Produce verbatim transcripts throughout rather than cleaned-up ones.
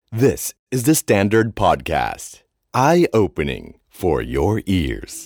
This is the Standard Podcast. Eye-opening for your ears.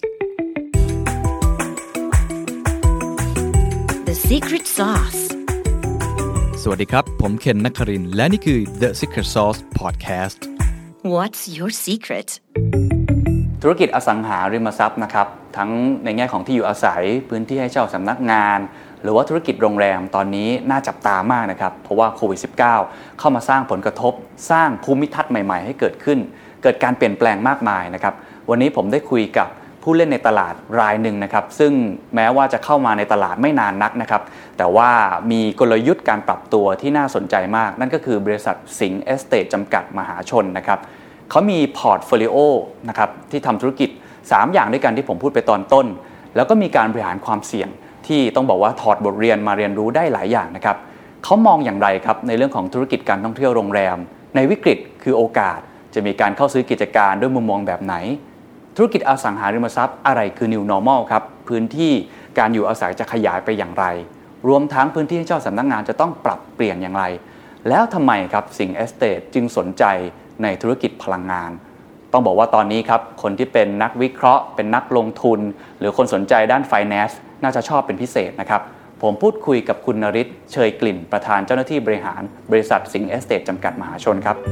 The Secret Sauce. สวัสดีครับผมเคนนครินทร์และนี่คือ The Secret Sauce Podcast. What's your secret? ธุรกิจอสังหาริมทรัพย์นะครับทั้งในแง่ของที่อยู่อาศัยพื้นที่ให้เช่าสำนักงานหรือว่าธุรกิจโรงแรมตอนนี้น่าจับตามากนะครับเพราะว่าโควิด สิบเก้า เข้ามาสร้างผลกระทบสร้างภูมิทัศน์ใหม่ๆให้เกิดขึ้นเกิดการเปลี่ยนแปลงมากมายนะครับวันนี้ผมได้คุยกับผู้เล่นในตลาดรายหนึ่งนะครับซึ่งแม้ว่าจะเข้ามาในตลาดไม่นานนักนะครับแต่ว่ามีกลยุทธ์การปรับตัวที่น่าสนใจมากนั่นก็คือบริษัทสิงห์เอสเตทจำกัดมหาชนนะครับเขามีพอร์ตโฟลิโอนะครับที่ทำธุรกิจสามอย่างด้วยกันที่ผมพูดไปตอนต้นแล้วก็มีการบริหารความเสี่ยงที่ต้องบอกว่าถอดบทเรียนมาเรียนรู้ได้หลายอย่างนะครับเขามองอย่างไรครับในเรื่องของธุรกิจการท่องเที่ยวโรงแรมในวิกฤตคือโอกาสจะมีการเข้าซื้อกิจการด้วยมุมมองแบบไหนธุรกิจอสังหาริมทรัพย์อะไรคือ New Normal ครับพื้นที่การอยู่อาศัยจะขยายไปอย่างไรรวมทั้งพื้นที่ให้เช่าสำนักงานจะต้องปรับเปลี่ยนอย่างไรแล้วทำไมครับสิงห์เอสเตทจึงสนใจในธุรกิจพลังงานต้องบอกว่าตอนนี้ครับคนที่เป็นนักวิเคราะห์เป็นนักลงทุนหรือคนสนใจด้าน Finance น่าจะชอบเป็นพิเศษนะครับผมพูดคุยกับคุณนฤทธิ์เชยกลิ่นประธานเจ้าหน้าที่บริหารบริษัทสิงห์เอสเตทจำกัดมหาชนครับ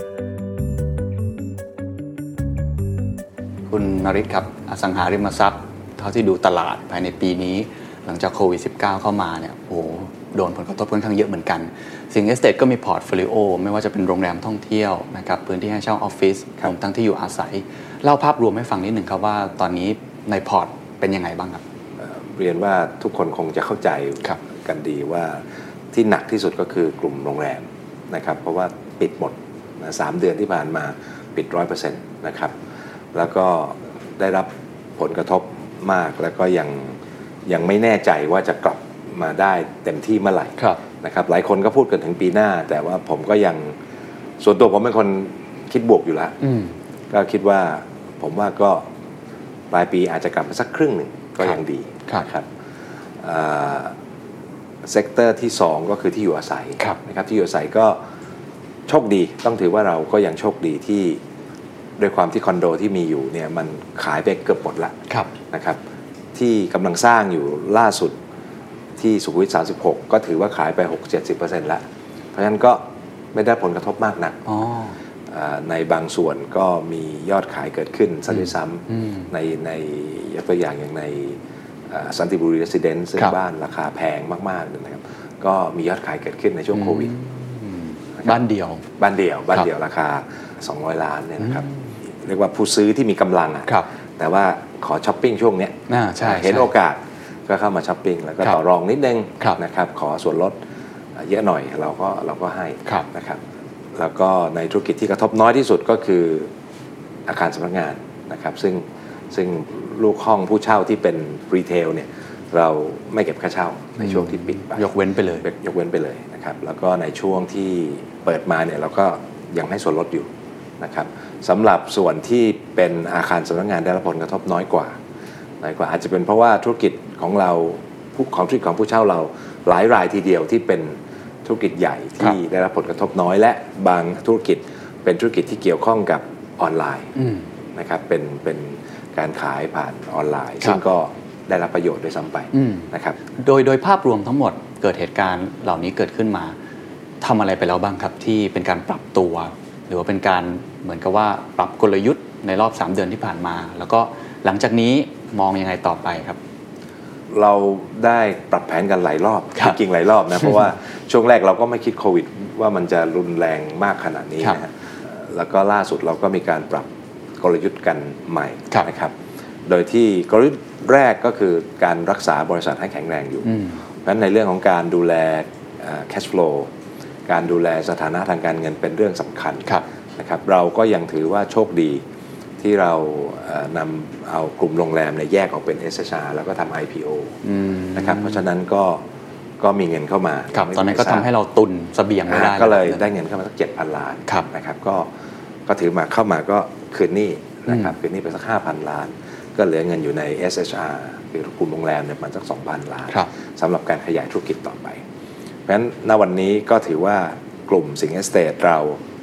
คุณนฤทธิ์ครับอสังหาริมทรัพย์เท่าที่ดูตลาดภายในปีนี้หลังจากโควิด สิบเก้า เข้ามาเนี่ยโอ้โดนผลกระทบค่อนข้างเยอะเหมือนกันสิงห์เอสเตทก็มีพอร์ตโฟลิโอไม่ว่าจะเป็นโรงแรมท่องเที่ยวนะครับพื้นที่ให้เช่าออฟฟิศรวมทั้งที่อยู่อาศัยเล่าภาพรวมให้ฟังนิดหนึ่งครับว่าตอนนี้ในพอร์ตเป็นยังไงบ้างครับเรียนว่าทุกคนคงจะเข้าใจกันดีว่าที่หนักที่สุดก็คือกลุ่มโรงแรมนะครับเพราะว่าปิดหมดนะสามเดือนที่ผ่านมาปิด ร้อยเปอร์เซ็นต์ นะครับแล้วก็ได้รับผลกระทบมากแล้วก็ยังยังไม่แน่ใจว่าจะกลับมาได้เต็มที่เมื่อไหร่นะครับหลายคนก็พูดกันถึงปีหน้าแต่ว่าผมก็ยังส่วนตัวผมเป็นคนคิดบวกอยู่แล้วก็คิดว่าผมว่าก็ปลายปีอาจจะกลับมาสักครึ่งหนึ่งก็ยังดีนะครับเซกเตอร์ที่สองก็คือที่อยู่อาศัยนะครับที่อยู่อาศัยก็โชคดีต้องถือว่าเราก็ยังโชคดีที่ด้วยความที่คอนโดที่มีอยู่เนี่ยมันขายไปเกือบหมดแล้วนะครับที่กำลังสร้างอยู่ล่าสุดที่สุขุมวิทสามสิบหกก็ถือว่าขายไป หกสิบเจ็ดสิบเปอร์เซ็นต์ แล้วเพราะฉะนั้นก็ไม่ได้ผลกระทบมากนักในบางส่วนก็มียอดขายเกิดขึ้นซะด้วยซ้ำในในยกตัวอย่างอย่างในสันติบุรีเรสซิเดนซ์ซึ่งบ้านราคาแพงมากๆนะครับก็มียอดขายเกิดขึ้นในช่วงโควิดบ้านเดี่ยวบ้านเดี่ยวบ้านเดี่ยวราคาสองร้อยล้านเนี่ยนะครับเรียกว่าผู้ซื้อที่มีกำลังอ่ะแต่ว่าขอช้อปปิ้งช่วงนี้เห็นโอกาสก็เข้ามาช้อปปิ้งแล้วก็ต่อรองนิดนึงนะครับขอส่วนลดเยอะหน่อยเราก็เราก็ให้นะครับแล้วก็ในธุรกิจที่กระทบน้อยที่สุดก็คืออาคารสำนักงานนะครับซึ่งซึ่งลูกห้องผู้เช่าที่เป็นรีเทลเนี่ยเราไม่เก็บค่าเช่าในช่วงที่ปิดไปยกเว้นไปเลยยกเว้นไปเลยนะครับแล้วก็ในช่วงที่เปิดมาเนี่ยเราก็ยังให้ส่วนลดอยู่นะครับสำหรับส่วนที่เป็นอาคารสำนักงานได้รับผลกระทบน้อยกว่าน้อยกว่าอาจจะเป็นเพราะว่าธุรกิจของเราผู้ของธุรกิจของผู้เช่าเราหลายรายทีเดียวที่เป็นธุรกิจใหญ่ที่ได้รับผลกระทบน้อยและบางธุรกิจเป็นธุรกิจที่เกี่ยวข้องกับออนไลน์นะครับเป็นเป็นการขายผ่านออนไลน์ซึ่งก็ได้รับประโยชน์ด้วยซ้ำไปนะครับโดยโดยภาพรวมทั้งหมดเกิดเหตุการณ์เหล่านี้เกิดขึ้นมาทำอะไรไปแล้วบ้างครับที่เป็นการปรับตัวหรือว่าเป็นการเหมือนกับว่าปรับกลยุทธ์ในรอบสามเดือนที่ผ่านมาแล้วก็หลังจากนี้มองยังไงต่อไปครับเราได้ปรับแผนกันหลายรอบจริงๆหลายรอบนะเพราะว่าช่วงแรกเราก็ไม่คิดโควิดว่ามันจะรุนแรงมากขนาดนี้นะฮะแล้วก็ล่าสุดเราก็มีการปรับกลยุทธ์กันใหม่นะครับโดยที่กลยุทธ์แรกก็คือการรักษาบริษัทให้แข็งแรงอยู่เพราะฉะนั้นในเรื่องของการดูแล cash flow การดูแลสถานะทางการเงินเป็นเรื่องสำคัญนะครับเราก็ยังถือว่าโชคดีที่เรานำเอากลุ่มโรงแรมเนี่ยแยกออกเป็น เอส เอช อาร์ แล้วก็ทำ ไอ พี โอ นะครับเพราะฉะนั้นก็ก็มีเงินเข้ามาตอนนั้นก็ทำให้เราตุนเสบียงไว้ได้ก็เลยได้เงินเข้ามาสัก เจ็ดพัน ล้านนะครับก็ก็ถือมาเข้ามาก็คืนหนี้นะครับคืนหนี้ไปสัก ห้าพัน ล้านก็เหลือเงินอยู่ใน เอส เอช อาร์ คือกลุ่มโรงแรมเนี่ยมันสัก สองพัน ล้านสำหรับการขยายธุรกิจต่อไปเพราะฉะนั้นณวันนี้ก็ถือว่ากลุ่มสิงห์เอสเตทเรา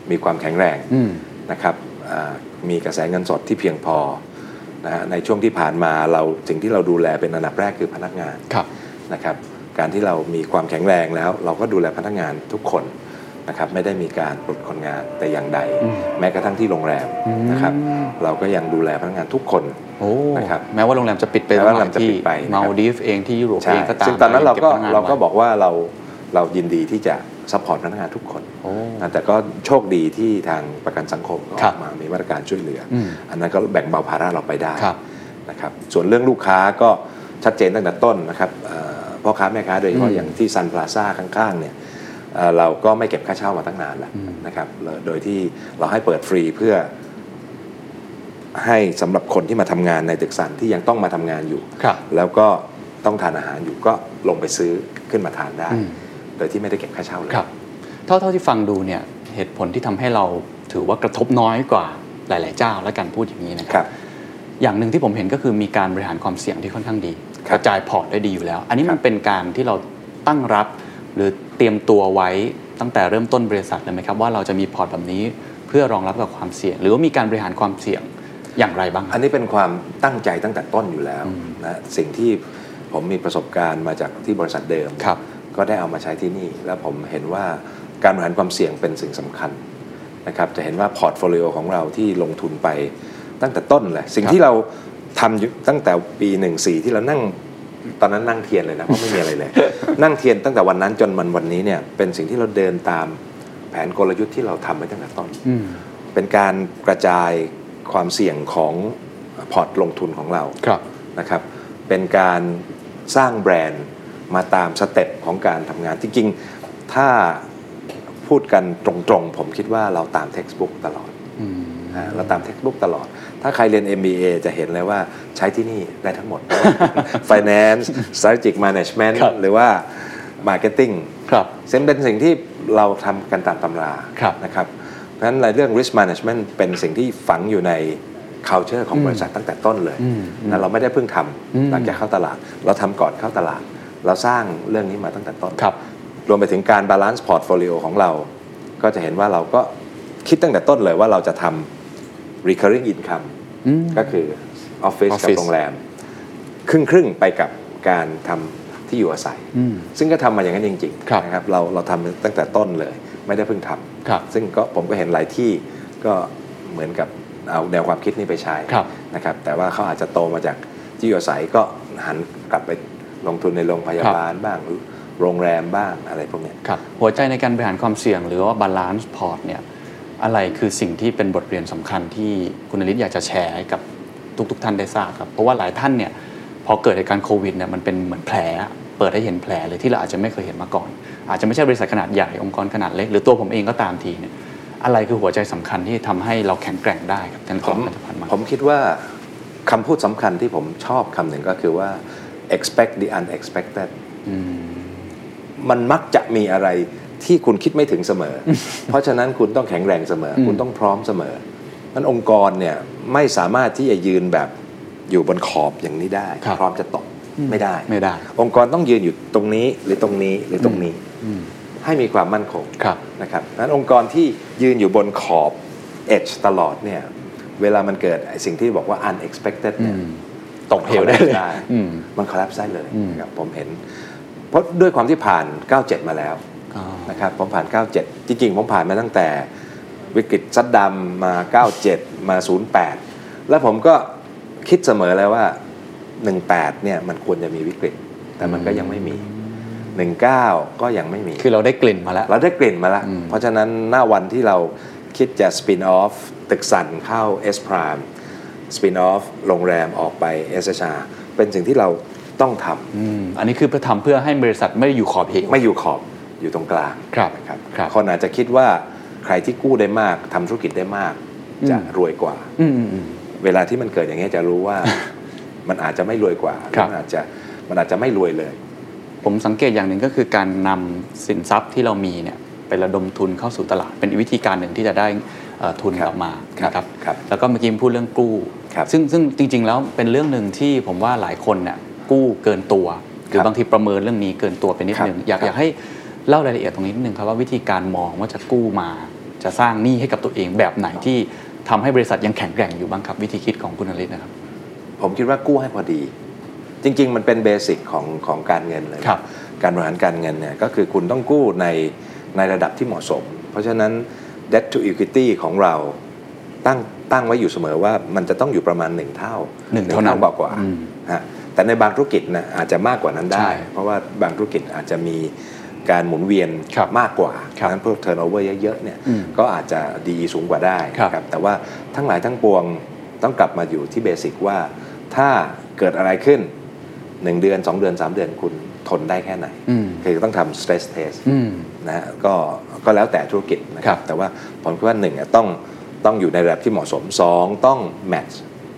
มีความแข็งแรงนะครับมีกระแสเงินสดที่เพียงพอนะฮะในช่วงที่ผ่านมาเราสิ่งที่เราดูแลเป็นอันดับแรกคือพนักงานนะครับการที่เรามีความแข็งแรงแล้วเราก็ดูแลพนักงานทุกคนนะครับไม่ได้มีการปลดคนงานแต่อย่างใดแม้กระทั่งที่โรงแรมนะครับเราก็ยังดูแลพนักงานทุกคนนะครับแม้ว่าโรงแรมจะปิดไปแล้วที่มาลดีฟเองที่ยุโรปเองก็ตามซึ่งตอนนั้นเราก็เราก็บอกว่าเราเรายินดีที่จะซัพพอร์ตพนักงานทุกคนแต่ก็โชคดีที่ทางประกันสังคมออกมามีมาตรการช่วยเหลืออันนั้นก็แบ่งเบาภาระเราไปได้นะครับส่วนเรื่องลูกค้าก็ชัดเจนตั้งแต่ต้นนะครับพ่อค้าแม่ค้าโดยเฉพาะอย่างที่ซันพลาซ่าข้างๆเนี่ยเราก็ไม่เก็บค่าเช่ามาตั้งนานแล้วนะครับโดยที่เราให้เปิดฟรีเพื่อให้สำหรับคนที่มาทำงานในตึกซันที่ยังต้องมาทำงานอยู่แล้วก็ต้องทานอาหารอยู่ก็ลงไปซื้อขึ้นมาทานได้โดยที่ไม่ได้เก็บค่าเช่าเลยเท่าเท่าที่ฟังดูเนี่ยเหตุผลที่ทำให้เราถือว่ากระทบน้อยกว่าหลายๆเจ้าและกันพูดอย่างนี้นะครับอย่างหนึ่งที่ผมเห็นก็คือมีการบริหารความเสี่ยงที่ค่อนข้างดีกระจายพอร์ตได้ดีอยู่แล้วอันนี้มันเป็นการที่เราตั้งรับหรือเตรียมตัวไว้ตั้งแต่เริ่มต้นบริษัทเลยไหมครับว่าเราจะมีพอร์ตแบบนี้เพื่อรองรับกับความเสี่ยงหรือว่ามีการบริหารความเสี่ยงอย่างไรบ้างอันนี้เป็นความตั้งใจตั้งแต่ต้นอยู่แล้วนะสิ่งที่ผมมีประสบการณ์มาจากที่บริษัทเดิมก็ได้เอามาใช้ที่นี่แล้วผมเห็นว่าการบริหารความเสี่ยงเป็นสิ่งสำคัญนะครับจะเห็นว่าพอร์ตโฟลิโอของเราที่ลงทุนไปตั้งแต่ต้นเลยสิ่งที่เราทำตั้งแต่ปีหนึ่งสี่ที่เรานั่งตอนนั้นนั่งเทียนเลยนะเพราะไม่มีอะไรเลย นั่งเทียนตั้งแต่วันนั้นจนมันวันนี้เนี่ยเป็นสิ่งที่เราเดินตามแผนกลยุทธ์ที่เราทำไปตั้งแต่ต้นเป็นการกระจายความเสี่ยงของพอร์ตลงทุนของเรานะครับเป็นการสร้างแบรนด์มาตามสเต็ปของการทำงานจริงๆถ้าพูดกันตรงๆผมคิดว่าเราตามเท็กซ์บุ๊กตลอดเราตามเท็กซ์บุ๊กตลอดถ้าใครเรียน เอ็ม บี เอ จะเห็นเลยว่าใช้ที่นี่ได้ทั้งหมด Finance Strategic Management หรือว่า Marketing ครับซึ่งเป็นสิ่งที่เราทำกันตามตำรานะครับเพราะฉะนั้นในเรื่อง Risk Management เป็นสิ่งที่ฝังอยู่ใน culture ของบริษัทตั้งแต่ต้นเลยนะเราไม่ได้เพิ่งทำหลังจากเข้าตลาดเราทำก่อนเข้าตลาดเราสร้างเรื่องนี้มาตั้งแต่ต้นรวมไปถึงการ balance portfolio ของเราก็จะเห็นว่าเราก็คิดตั้งแต่ต้นเลยว่าเราจะทำ recurring income ก็คือ office กับโรงแรมครึ่งๆไปกับการทำที่อยู่อาศัยซึ่งก็ทำมาอย่างนั้นจริงๆนะครับเราเราทำตั้งแต่ต้นเลยไม่ได้เพิ่งทำซึ่งก็ผมก็เห็นหลายที่ก็เหมือนกับเอาแนวความคิดนี้ไปใช้นะครับแต่ว่าเขาอาจจะโตมาจากที่อยู่อาศัยก็หันกลับไปลงทุนในโรงพยาบาลบ้างโรงแรมบ้างอะไรพวกนี้ครับหัวใจในการบริหารความเสี่ยงหรือว่า balance port เนี่ยอะไรคือสิ่งที่เป็นบทเรียนสำคัญที่คุณนฤทธิ์อยากจะแชร์ให้กับทุกๆท่านได้ทราบครับเพราะว่าหลายท่านเนี่ยพอเกิดเหตุการณ์โควิดเนี่ยมันเป็นเหมือนแผลเปิดให้เห็นแผลเลยที่เราอาจจะไม่เคยเห็นมาก่อนอาจจะไม่ใช่บริษัทขนาดใหญ่องค์กรขนาดเล็กหรือตัวผมเองก็ตามทีเนี่ยอะไรคือหัวใจสำคัญที่ทำให้เราแข็งแกร่งได้ครับทั้งสองผลิตภัณฑ์มาผมคิดว่าคำพูดสำคัญที่ผมชอบคำหนึ่งก็คือว่า expect the unexpected มันมักจะมีอะไรที่คุณคิดไม่ถึงเสมอ เพราะฉะนั้นคุณต้องแข็งแรงเสมอคุณต้องพร้อมเสมอนั้นองค์กรเนี่ยไม่สามารถที่จะยืนแบบอยู่บนขอบอย่างนี้ได้พร้อมจะตกไม่ได้ไม่ได้องค์กรต้องยืนอยู่ตรงนี้หรือตรงนี้หรือตรงนี้ให้มีความมั่นคงนะครับนั้นองค์กรที่ยืนอยู่บนขอบ edge ตลอดเนี่ยเวลามันเกิดสิ่งที่บอกว่า unexpected เนี่ยตกเหวได้เลยมัน collapse ได้เลยนะครับผมเห็นเพราะด้วยความที่ผ่านเก้าสิบเจ็ดมาแล้วนะครับผมผ่านเก้าสิบเจ็ดจริงๆผมผ่านมาตั้งแต่วิกฤตซัดดัมมาเก้าสิบเจ็ดมาศูนย์แปดแล้วผมก็คิดเสมอแล้วว่าสิบแปดเนี่ยมันควรจะมีวิกฤตแต่มันก็ยังไม่มีสิบเก้าก็ยังไม่มีคือเราได้กลิ่นมาแล้วเราได้กลิ่นมาแล้วเพราะฉะนั้นหน้าวันที่เราคิดจะสปินออฟตึกสันเข้า S Prime สปินออฟโรงแรมออกไป เอส เอช อาร์ เป็นสิ่งที่เราต้องทำอ, อันนี้คือเพื่อทำเพื่อให้บริษัทไม่อยู่ขอบเหวไม่อยู่ขอบอยู่ตรงกลางครับครับคนอาจจะคิดว่าใครที่กู้ได้มากทำธุรกิจได้มากจะรวยกว่าเวลาที่มันเกิดอย่างนี้จะรู้ว่า มันอาจจะไม่รวยกว่ามันอาจจะมันอาจจะไม่รวยเลยผมสังเกตอย่างหนึ่งก็คือการนำสินทรัพย์ที่เรามีเนี่ยไประดมทุนเข้าสู่ตลาดเป็นวิธีการหนึ่งที่จะได้ทุนออกมานะครับแล้วก็เมื่อกี้พูดเรื่องกู้ซึ่งซึ่งจริงๆแล้วเป็นเรื่องหนึ่งที่ผมว่าหลายคนเนี่ยกู้เกินตัวหรือบางทีประเมินเรื่องนี้เกินตัวไปนิดนึงอยากอยากให้เล่ารายละเอียดตรงนี้นิดนึงครับว่าวิธีการมองว่าจะกู้มาจะสร้างหนี้ให้กับตัวเองแบบไหนที่ทำให้บริษัทยังแข็งแกร่งอยู่บ้างครับวิธีคิดของคุณนฤทธิ์นะครับผมคิดว่ากู้ให้พอดีจริงๆมันเป็นเบสิกของของการเงินเลยการบริหารการเงินเนี่ยก็คือคุณต้องกู้ในในระดับที่เหมาะสมเพราะฉะนั้น debt to equity ของเราตั้งตั้งไว้อยู่เสมอว่ามันจะต้องอยู่ประมาณหนึ่งเท่าหนึ่งเท่านั้นกว่ากว่าฮะแต่ในบางธุรกิจนะอาจจะมากกว่านั้นได้เพราะว่าบางธุรกิจอาจจะมีการหมุนเวียนมากกว่าเพราะฉะนั้นพวก turnover เยอะๆเนี่ยก็อาจจะ ดี อี สูงกว่าได้ครับแต่ว่าทั้งหลายทั้งปวงต้องกลับมาอยู่ที่เบสิกว่าถ้าเกิดอะไรขึ้นหนึ่งเดือนสองเดือนสามเดือนคุณทนได้แค่ไหนคือต้องทำ stress test นะฮะก็ก็แล้วแต่ธุรกิจนะครับแต่ว่าผมคิดว่าหนึ่งต้องต้องอยู่ในระดับที่เหมาะสมสองต้อง match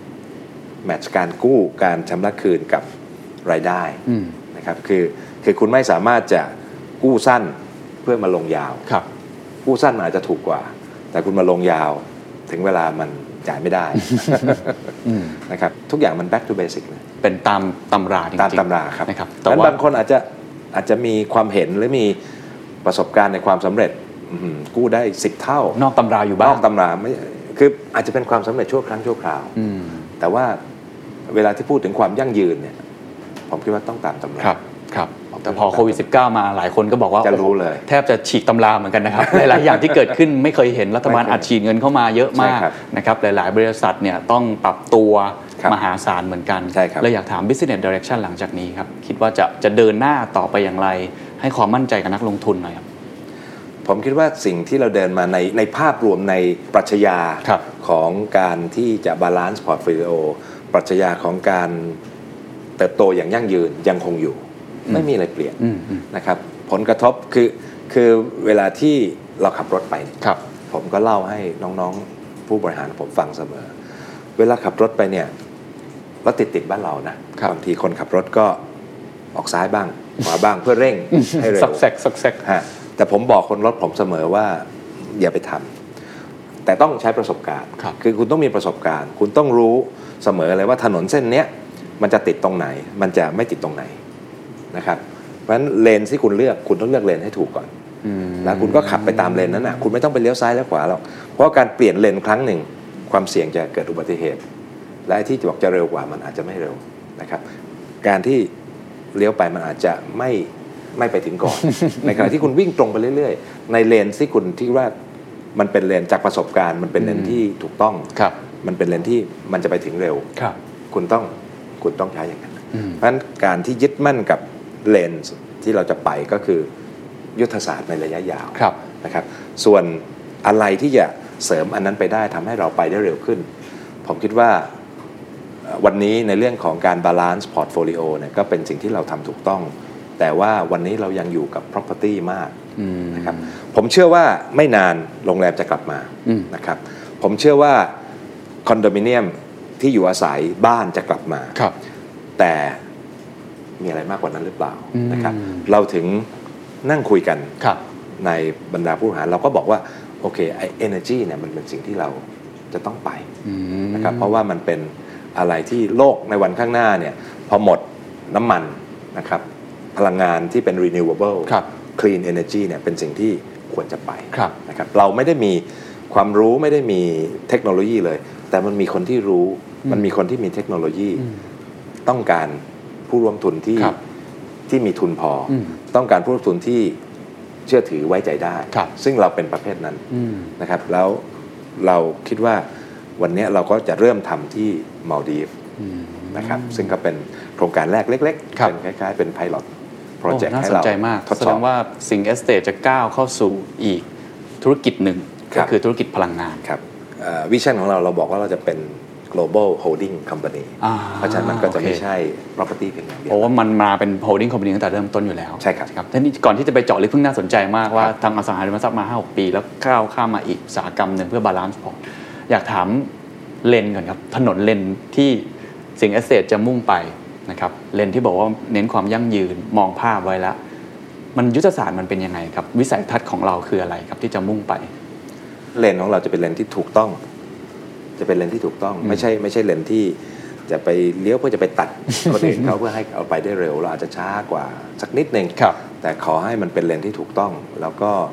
match การกู้การชำระคืนกับรายได้นะครับคือคือคุณไม่สามารถจะกู้สั้นเพื่อมาลงยาวกู้สั้นมันอาจจะถูกกว่าแต่คุณมาลงยาวถึงเวลามันจ่ายไม่ได้ นะครับทุกอย่างมัน back to basic นะเป็นตามตำราจริงๆตามตำราครับนะครับแต่บางคนอาจจะอาจจะมีความเห็นหรือมีประสบการณ์ในความสำเร็จกู้ได้สิบเท่านอกตำราอยู่บ้างนอกตำราไม่คืออาจจะเป็นความสำเร็จชั่วครั้งชั่วคราวแต่ว่าเวลาที่พูดถึงความยั่งยืนเนี่ยผมคิดว่าต้องตามตำราครับครับแต่พอโควิด สิบเก้า มาหลายคนก็บอกว่าจะรู้เลยแทบจะฉีกตำราเหมือนกันนะครับ หลายๆอย่างที่เกิดขึ้นไม่เคยเห็นรัฐบาลอัดฉีดเงินเข้ามาเยอะมากนะครับหลายๆบริษัทเนี่ยต้องปรับตัวมหาศาลเหมือนกันเลยอยากถาม business direction หลังจากนี้ครับคิดว่าจะจะเดินหน้าต่อไปอย่างไรให้ความมั่นใจกับนักลงทุนหน่อยครับผมคิดว่าสิ่งที่เราเดินมาในในภาพรวมในปรัชญาของการที่จะ balance portfolio ปรัชญาของการเติบโตอย่างยั่งยืนยังคงอยู่ไม่มีอะไรเปลี่ยนนะครับผลกระทบคือคือเวลาที่เราขับรถไปผมก็เล่าให้น้องๆผู้บริหารผมฟังเสมอเวลาขับรถไปเนี่ยรถติดติดบ้านเรานะบางทีคนขับรถก็ออกซ้ายบ้างขวาบ้างเพื่อเร่งให้เร็วซักแซกซักแซกฮะแต่ผมบอกคนรถผมเสมอว่าอย่าไปทำแต่ต้องใช้ประสบการณ์คือคุณต้องมีประสบการณ์คุณต้องรู้เสมอเลยว่าถนนเส้นนี้มันจะติดตรงไหนมันจะไม่ติดตรงไหนนะครับเพราะฉะนั้นเลนที่คุณเลือกคุณต้องเลือกเลนให้ถูกก่อนแล้วคุณก็ขับไปตามเลนนั้นนะคุณไม่ต้องไปเลี้ยวซ้ายและขวาหรอกเพราะการเปลี่ยนเลนครั้งหนึ่งความเสี่ยงจะเกิดอุบัติเหตุและที่บอกจะเร็วกว่ามันอาจจะไม่เร็วนะครับการที่เลี้ยวไปมันอาจจะไม่ไม่ไปถึงก่อน ในขณะที่คุณวิ่งตรงไปเรื่อยๆในเลนที่คุณที่ว่ามันเป็นเลนจากประสบการณ์มันเป็นเลนที่ถูกต้องมันเป็นเลนที่มันจะไปถึงเร็วคุณต้องคุณต้องใช้อย่างนั้นเพราะฉะนั้นการที่ยึดมั่นกับเลนที่เราจะไปก็คือยุทธศาสตร์ในระยะยาวนะครับส่วนอะไรที่จะเสริมอันนั้นไปได้ทำให้เราไปได้เร็วขึ้นผมคิดว่าวันนี้ในเรื่องของการบาลานซ์พอร์ตโฟลิโอเนี่ยก็เป็นสิ่งที่เราทำถูกต้องแต่ว่าวันนี้เรายังอยู่กับ property มากนะครับผมเชื่อว่าไม่นานโรงแรมจะกลับมานะครับผมเชื่อว่าคอนโดมิเนียมที่อยู่อาศัยบ้านจะกลับมาแต่มีอะไรมากกว่านั้นหรือเปล่านะครับเราถึงนั่งคุยกันในบรรดาผู้บริหารเราก็บอกว่าโอเคไอ้ energy เนี่ยมันเป็นสิ่งที่เราจะต้องไปนะครับเพราะว่ามันเป็นอะไรที่โลกในวันข้างหน้าเนี่ยพอหมดน้ำมันนะครับพลังงานที่เป็น renewable clean energy เนี่ยเป็นสิ่งที่ควรจะไปนะครับเราไม่ได้มีความรู้ไม่ได้มีเทคโนโลยีเลยแต่มันมีคนที่รู้มันมีคนที่มีเทคโนโลยีต้องการผู้ร่วมทุนที่ที่มีทุนพอต้องการผู้ร่วมทุนที่เชื่อถือไว้ใจได้ซึ่งเราเป็นประเภทนั้นนะครับแล้วเราคิดว่าวันนี้เราก็จะเริ่มทำที่มัลดีฟนะครับซึ่งก็เป็นโครงการแรกเล็กๆเป็นคล้ายๆเป็นไพลอตโปรเจกต์ให้เราทดสอบว่าสิงห์เอสเตทจะก้าวเข้าสู่อีกธุรกิจหนึ่งก็คือธุรกิจพลังงานครับวิชั่นของเราเราบอกว่าเราจะเป็น global holding company เพราะฉะนั้นมันก็จะไม่ใช่ property เพียงอย่างเดียวเพราะว่ามันมาเป็น holding company ตั้งแต่เริ่มต้นอยู่แล้วใช่ครับครับทีนี้ก่อนที่จะไปเจาะลึกเพิ่งน่าสนใจมากว่าทางอสังหาริมทรัพย์มา ห้าหก ปีแล้วก้าวข้ามมาอีกอุตสาหกรรมนึงเพื่อบาลานซ์พอร์ตอยากถามเลนก่อนครับถนนเลนที่สิงห์เอสเตทจะมุ่งไปนะครับเลนที่บอกว่าเน้นความยั่งยืนมองภาพไว้แล้วมันยุทธศาสตร์มันเป็นยังไงครับวิสัยทัศน์ของเราคืออะไรครับที่จะมุ่งไปเลนของเราจะเป็นเลนที่ถูกต้องจะเป็นเลนที่ถูกต้องไม่ใช่ไม่ใช่เลนที่จะไปเลี้ยวเพื่อจะไปตัดคนอื่นเขาเพื่อให้เอาไปได้เร็วเราอาจจะช้ากว่าสักนิดนึงแต่ขอให้มันเป็นเลนที่ถูกต้องแล้วก็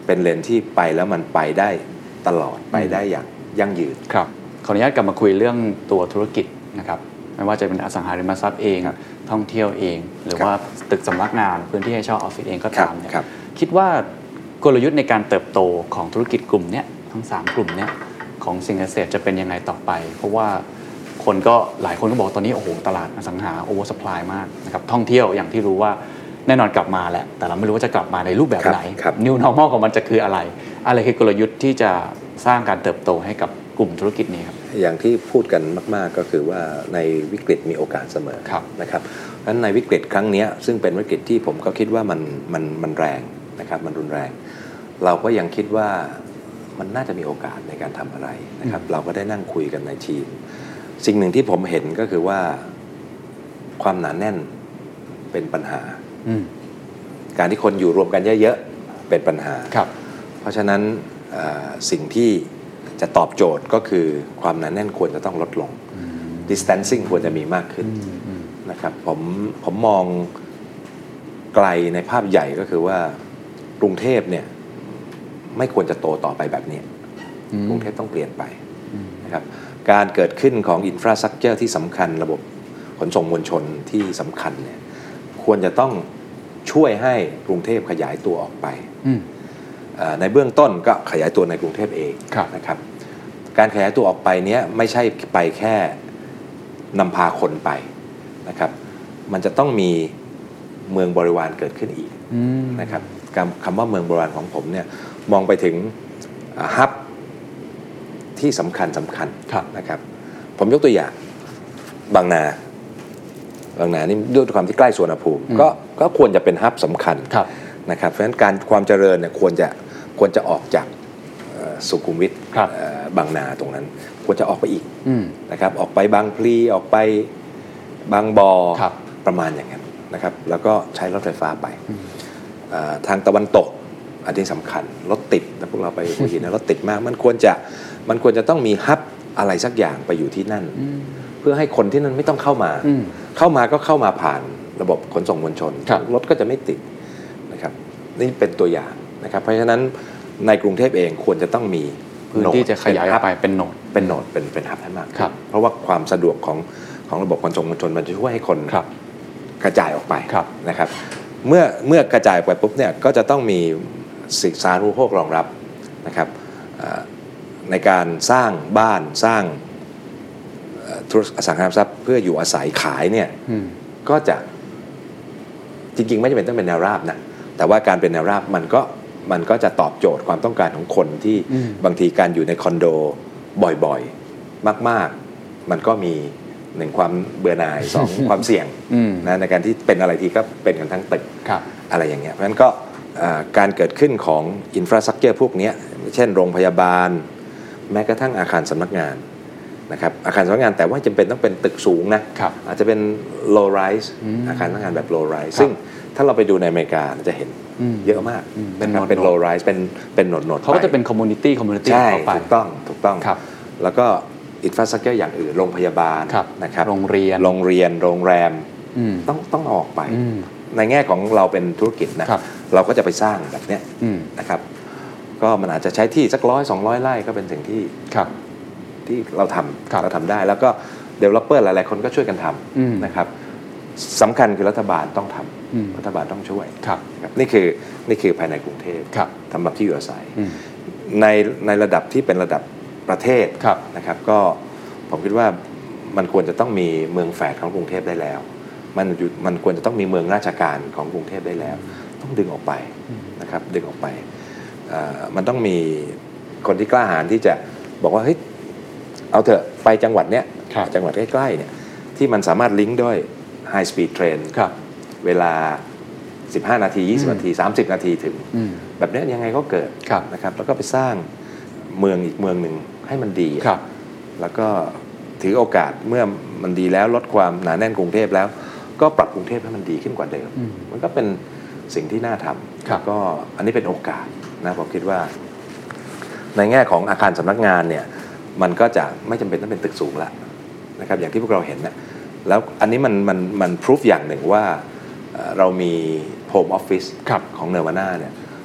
เป็นเลนที่ไปแล้วมันไปได้ตลอดไปได้อย่างยั่งยืนครับขออนุญาตกลับมาคุยเรื่องตัวธุรกิจนะครับไม่ว่าจะเป็นอสังหาริมทรัพย์เองท่องเที่ยวเองหรือว่าตึกสำนักงานพื้นที่ให้เช่าออฟฟิศเองก็ตามเนี่ยคิดว่ากลยุทธ์ในการเติบโตของธุรกิจกลุ่มนี้ทั้งสามกลุ่มนี้ของสิงห์เกษตรจะเป็นยังไงต่อไปเพราะว่าคนก็หลายคนก็บอกตอนนี้โอ้โหตลาดอสังหาโอเวอร์ซัพพลายมากนะครับท่องเที่ยวอย่างที่รู้ว่าแน่นอนกลับมาแหละแต่เราไม่รู้ว่าจะกลับมาในรูปแบบไหน New Normal ของมันจะคืออะไรอะไรคือกลยุทธ์ที่จะสร้างการเติบโตให้กับกลุ่มธุรกิจนี้ครับอย่างที่พูดกันมากๆก็คือว่าในวิกฤตมีโอกาสเสมอนะครับเพราะฉะนั้นในวิกฤตครั้งนี้ซึ่งเป็นวิกฤตที่ผมก็คิดว่ามันมันมันแรงนะครับมันรุนแรงเราก็ยังคิดว่ามันน่าจะมีโอกาสในการทำอะไรนะครับเราก็ได้นั่งคุยกันในทีมสิ่งหนึ่งที่ผมเห็นก็คือว่าความหนาแน่นเป็นปัญหาการที่คนอยู่รวมกันเยอะๆเป็นปัญหาเพราะฉะนั้นสิ่งที่จะตอบโจทย์ก็คือความหนาแน่นควรจะต้องลดลง distancing ควรจะมีมากขึ้นนะครับผมผมมองไกลในภาพใหญ่ก็คือว่ากรุงเทพเนี่ยไม่ควรจะโตต่อไปแบบนี้กรุงเทพต้องเปลี่ยนไปนะครับการเกิดขึ้นของอินฟราสตรัคเจอร์ที่สำคัญระบบขนส่งมวลชนที่สำคัญเนี่ยควรจะต้องช่วยให้กรุงเทพขยายตัวออกไปในเบื้องต้นก็ขยายตัวในกรุงเทพเองนะครับการขยายตัวออกไปเนี้ยไม่ใช่ไปแค่นำพาคนไปนะครับมันจะต้องมีเมืองบริวารเกิดขึ้นอีกนะครับคำว่าเมืองบริวารของผมเนี่ยมองไปถึงฮับที่สำคัญสำคัญนะครับผมยกตัวอย่างบางนาบางนานี่ด้วยความที่ใกล้สุวรรณภูมิก็ก็ควรจะเป็นฮับสำคัญนะครับเพราะฉะนั้นการความเจริญเนี่ยควรจะควรจะออกจากสุขุมวิทบางนาตรงนั้นควรจะออกไปอีกนะครับออกไปบางพลีออกไปบางบอประมาณอย่างนั้นนะครับแล้วก็ใช้รถไฟฟ้าไปทางตะวันตกอันนี้สำคัญรถติดนะพวกเราไปหัวหินนะรถติดมากมันควรจะมันควรจะต้องมีฮับอะไรสักอย่างไปอยู่ที่นั่นเพื่อให้คนที่นั่นไม่ต้องเข้ามาเข้ามาก็เข้ามาผ่านระบบขนส่งมวลชนรถก็จะไม่ติดนะครับนี่เป็นตัวอย่างนะครับเพราะฉะนั้นในกรุงเทพเองควรจะต้องมีพื้นที่จะขยายออกไปเป็นโหนดเป็นโหนดเป็นเป็นฮับให้มากเพราะว่าความสะดวกของของระบบขนส่งมวลชนมันจะช่วยให้คนกระจายออกไปนะครับเมื่อเมื่อกระจายไปปุ๊บเนี่ยก็จะต้องมีสิ่งสาธารณูปโภครองรับนะครับในการสร้างบ้านสร้างธุรกิจอสังหาริมทรัพย์เพื่ออยู่อาศัยขายเนี่ยก็จะจริงๆไม่จำเป็นต้องเป็นแนวราบนะแต่ว่าการเป็นแนวราบมันก็มันก็จะตอบโจทย์ความต้องการของคนที่บางทีการอยู่ในคอนโดบ่อยๆมากๆมันก็มีหนึ่งความเบื่อหน่ายสองความเสี่ยงนะในการที่เป็นอะไรทีก็เป็นกันทั้งตึกอะไรอย่างเงี้ยเพราะฉะนั้นก็การเกิดขึ้นของอินฟราสตรัคเจอร์พวกนี้เช่นโรงพยาบาลแม้กระทั่งอาคารสำนักงานนะครับอาคารสำนักงานแต่ว่าจำเป็นต้องเป็นตึกสูงนะอาจจะเป็น low rise อาคารสำนักงานแบบ low rise ซึ่งถ้าเราไปดูในอเมริกาจะเห็นเยอะมากนะครับเป็น low rise เป็นเป็นโหนดๆเขาก็จะเป็น community community เข้าไปถูกต้องถูกต้องแล้วก็อินฟราสตรัคเจอร์อย่างอื่นโรงพยาบาลนะครับโรงเรียนโรงเรียนโรงแรมต้องต้องออกไปในแง่ของเราเป็นธุรกิจนะเราก็จะไปสร้างแบบเนี้ยนะครับก็มันอาจจะใช้ที่สักร้อยสองร้อยไร่ก็เป็นสิ่งที่ที่เราทำเราทำได้แล้วก็ developer หลายๆคนก็ช่วยกันทำนะครับสำคัญคือรัฐบาลต้องทำรัฐบาลต้องช่วยนี่คือนี่คือภายในกรุงเทพสำหรับที่อยู่อาศัยในในระดับที่เป็นระดับประเทศนะครับก็ผมคิดว่ามันควรจะต้องมีเมืองแฝดของกรุงเทพได้แล้วมันมันควรจะต้องมีเมืองราชการของกรุงเทพได้แล้วต้องดึงออกไปนะครับดึงออกไปมันต้องมีคนที่กล้าหาญที่จะบอกว่าเฮ้ยเอาเถอะไปจังหวัดเนี้ยจังหวัดใกล้ๆเนี่ยที่มันสามารถลิงก์ด้วย High Speed Train เวลาสิบห้านาทียี่สิบนาทีสามสิบนาทีถึงแบบนี้ยังไงก็เกิดนะครับแล้วก็ไปสร้างเมืองอีกเมืองหนึ่งให้มันดีแล้วก็ถือโอกาสเมื่อมันดีแล้วลดความหนาแน่นกรุงเทพแล้วก็ปรับกรุงเทพให้มันดีขึ้นกว่าเดิมมันก็เป็นสิ่งที่น่าทำก็อันนี้เป็นโอกาสนะผมคิดว่าในแง่ของอาคารสำนักงานเนี่ยมันก็จะไม่จำเป็นต้องเป็นตึกสูงละนะครับอย่างที่พวกเราเห็นนะแล้วอันนี้มันมันมันพิสูจอย่างหนึ่งว่าเรามีโฮมออฟฟิศของเนวาน่าเนี่ย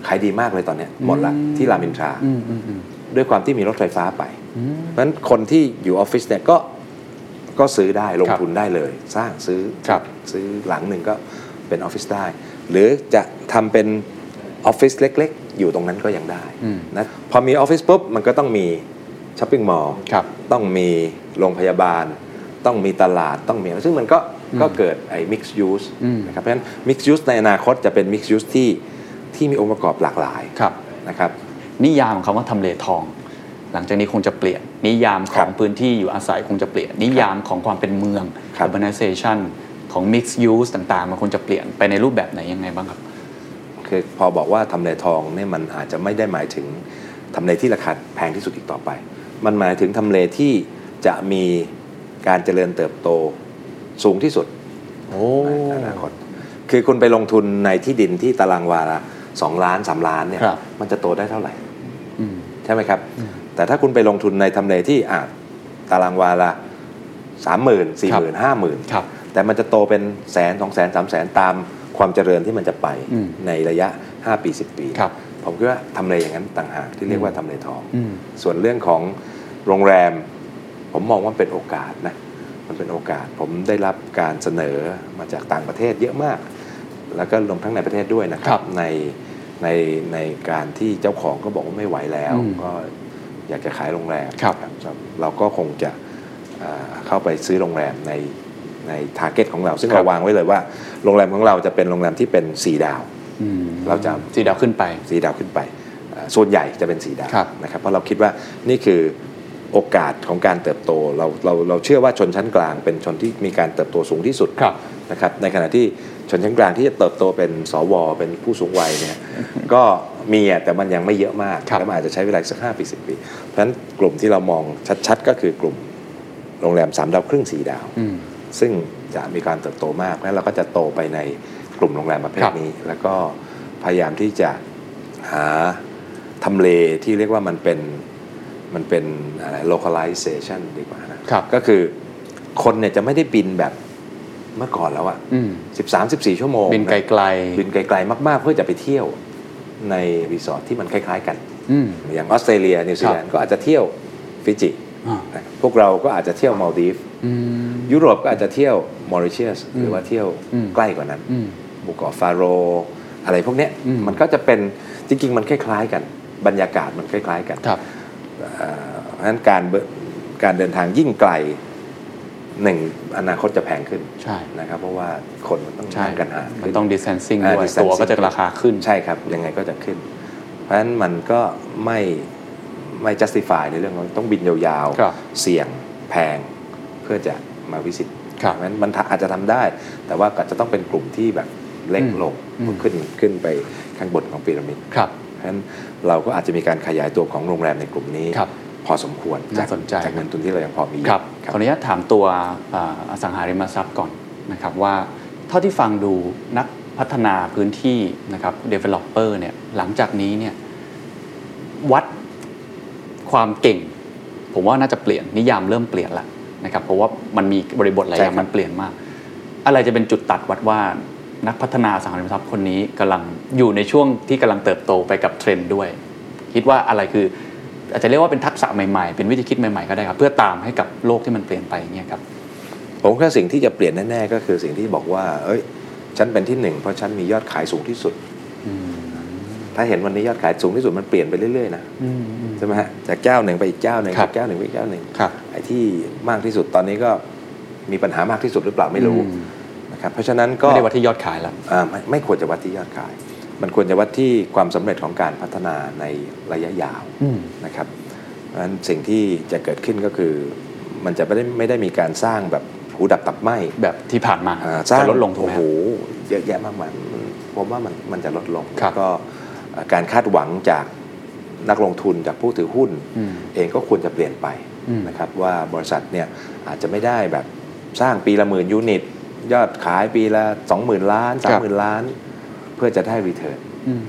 ขายดีมากเลยตอนนี้หมดละที่รามอินทราด้วยความที่มีรถไฟฟ้าไปเพราะฉะนั้นคนที่อยู่ออฟฟิศเนี่ยก็ก็ซื้อได้ลงทุนได้เลยสร้างซื้อซื้อหลังหนึ่งก็เป็นออฟฟิศได้หรือจะทำเป็นออฟฟิศเล็กๆอยู่ตรงนั้นก็ยังได้นะพอมีออฟฟิศปุ๊บมันก็ต้องมีช้อปปิ้งมอลล์ต้องมีโรงพยาบาลต้องมีตลาดต้องมีซึ่งมันก็ก็เกิดไอ้ mixed use นะครับเพราะฉะนั้น mixed use ในอนาคตจะเป็น mixed use ที่ที่มีองค์ประกอบหลากหลายนะครับนิยามของคำว่าทำเลทองหลังจากนี้คงจะเปลี่ยนนิยามของพื้นที่อยู่อาศัยคงจะเปลี่ยนนิยามของความเป็นเมือง urbanization ของ mixed use ต่างๆมันคงจะเปลี่ยนไปในรูปแบบไหนยังไงบ้างครับคือพอบอกว่าทำเลทองเนี่ยมันอาจจะไม่ได้หมายถึงทำเลที่ราคาแพงที่สุดอีกต่อไปมันหมายถึงทำเลที่จะมีการเจริญเติบโตสูงที่สุดในอนาคตคือคุณไปลงทุนในที่ดินที่ตารางวาละสองล้านสามล้านเนี่ยมันจะโตได้เท่าไหร่ใช่ไหมครับแต่ถ้าคุณไปลงทุนในทำเลที่อ่ะตารางวาละสามหมื่นสี่หมื่นห้าหมื่นแต่มันจะโตเป็นแสนสองแสนสามแสนตามความเจริญที่มันจะไปในระยะห้าปีสิบปีผมคิดว่าทำเลอย่างนั้นต่างหากที่เรียกว่าทำเลทองส่วนเรื่องของโรงแรมผมมองว่าเป็นโอกาสนะมันเป็นโอกาสผมได้รับการเสนอมาจากต่างประเทศเยอะมากแล้วก็รวมทั้งในประเทศด้วยนะครับในในในการที่เจ้าของก็บอกว่าไม่ไหวแล้วก็อยากจะขายโรงแรมเราก็คงจะเข้าไปซื้อโรงแรมในในทาร์เก็ตของเราซึ่งเราวางไว้เลยว่าโรงแรมของเราจะเป็นโรงแรมที่เป็นสี่ดาวเราจะสี่ดาวขึ้นไปสี่ดาวขึ้นไปส่วนใหญ่จะเป็นสี่ดาวนะครับเพราะเราคิดว่านี่คือโอกาสของการเติบโตเราเราเราเชื่อว่าชนชั้นกลางเป็นชนที่มีการเติบโตสูงที่สุดนะครับในขณะที่ชนชั้นกลางที่จะเติบโตเป็นสวเป็นผู้สูงวัยเนี่ยก็มีแต่มันยังไม่เยอะมากแล้วมันอาจจะใช้เวลาสักห้าปีสิบปีเพราะฉะนั้นกลุ่มที่เรามองชัดๆก็คือกลุ่มโรงแรมสามดาวครึ่งสี่ดาวซึ่งจะมีการเติบโตมากแล้วเราก็จะโตไปในกลุ่มโรงแรมประเภทนี้แล้วก็พยายามที่จะหาทำเลที่เรียกว่ามันเป็นมันเป็นอะไร localization ดีกว่านะก็คือคนเนี่ยจะไม่ได้บินแบบเมื่อก่อนแล้วอะสิบสาม สิบสี่ชั่วโมงบินไกลๆบินไกลๆมากๆเพื่อจะไปเที่ยวในรีสอร์ทที่มันคล้ายๆกันอย่างออสเตรเลียนิวซีแลนด์ก็อาจจะเที่ยวฟิจิพวกเราก็อาจจะเที่ยวมาลดีฟยุโรปก็อาจจะเที่ยวมอริเชียสหรือว่าเที่ยวใกล้กว่านั้นหมู่เกาะฟาโรอะไรพวกนี้มันก็จะเป็นจริงๆมันคล้ายๆกันบรรยากาศมันคล้ายๆกันเพราะฉะนั้นการการเดินทางยิ่งไกลหนึ่งอนาคตจะแพงขึ้นนะครับเพราะว่าคนมันต้องนั่งกันหามันต้อง distancing ด้วยตัวก็จะราคาขึ้นใช่ครับยังไงก็จะขึ้นเพราะฉะนั้นมันก็ไม่ไม่ justify ในเรื่องของต้องบินยาวๆเสี่ยงแพงเพื่อจะมาวิสิตเพราะฉะนั้นมันอาจจะทำได้แต่ว่าก็จะต้องเป็นกลุ่มที่แบบเล็กลงขึ้นขึ้นไปข้างบนของพีระมิดเพราะฉะนั้นเราก็อาจจะมีการขยายตัวของโรงแรมในกลุ่มนี้พอสมควรจากจากเงินทุนที่เรายังพอมีครับขออนุญาตถามตัวอสังหาริมทรัพย์ก่อนนะครับว่าเท่าที่ฟังดูนักพัฒนาพื้นที่นะครับ developer เนี่ยหลังจากนี้เนี่ยวัดความเก่งผมว่าน่าจะเปลี่ยนนิยามเริ่มเปลี่ยนแล้วนะครับเพราะว่ามันมีบริบทหลายอย่างมันเปลี่ยนมากอะไรจะเป็นจุดตัดวัดว่านักพัฒนาอสังหาริมทรัพย์คนนี้กำลังอยู่ในช่วงที่กำลังเติบโตไปกับเทรนด์ด้วยคิดว่าอะไรคืออาจจะเรียกว่าเป็นทักษะใหม่ๆเป็นวิธีคิดใหม่ๆก็ได้ครับเพื่อตามให้กับโลกที่มันเปลี่ยนไปอย่างเงี้ยครับผมว่าสิ่งที่จะเปลี่ยนแน่ๆก็คือสิ่งที่บอกว่าเอ้ยฉันเป็นที่หนึ่งเพราะฉันมียอดขายสูงที่สุดถ้าเห็นวันนี้ยอดขายสูงที่สุดมันเปลี่ยนไปเรื่อยๆนะใช่ไหมฮะจากเจ้าหนึ่งไปอีกเจ้าหนึ่งจากเจ้าหนึ่งไปอีกเจ้าหนึ่งไอ้ที่มากที่สุดตอนนี้ก็มีปัญหามากที่สุดหรือเปล่าไม่รู้นะครับเพราะฉะนั้นก็ไม่ได้วัดที่ยอดขายแล้วไม่ไม่ควรจะวัดที่ยอดขายมันควรจะวัดที่ความสำเร็จของการพัฒนาในระยะยาวนะครับเพราะฉะนั้นสิ่งที่จะเกิดขึ้นก็คือมันจะไม่ได้ไม่ได้มีการสร้างแบบหูดับตับไหม้แบบที่ผ่านมาจะลดลงถูกไหมโอ้โหเยอะแยะมากมายผมว่ามันมันจะลดลงก็การคาดหวังจากนักลงทุนจากผู้ถือหุ้นเองก็ควรจะเปลี่ยนไปนะครับว่าบริษัทเนี่ยอาจจะไม่ได้แบบสร้างปีละหมื่นยูนิตยอดขายปีละ สองหมื่น ล้าน สามหมื่น ล้านเพื่อจะได้ return